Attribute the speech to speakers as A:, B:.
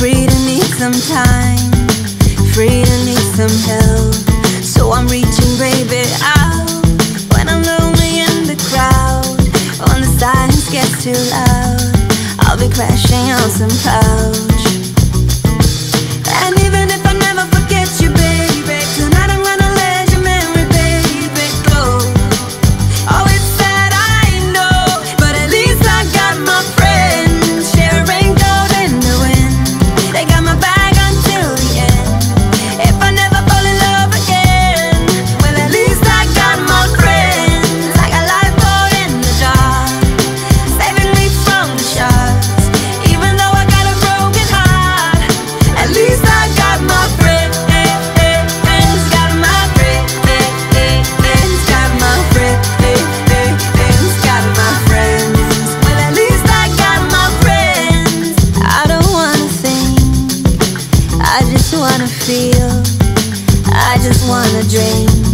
A: free to need some time, free to need some help. So I'm reaching, baby, out when I'm lonely in the crowd. When the silence gets too loud, I'll be crashing on some couch. And even if I never forget you, baby, tonight I'm gonna let your memory, baby, go. Oh, it's sad, I know, but at least I got my friends sharing gold in the wind. They got my back until the end. If I never fall in love again, well, at least I got my friends. Like a lifeboat in the dark, saving me from the sharks. Even though I got a broken heart, at least I got my friends. Got my friends. Got my friends. Got my friends. Well, at least I got my friends. I don't wanna think, I just wanna feel, I just wanna dream.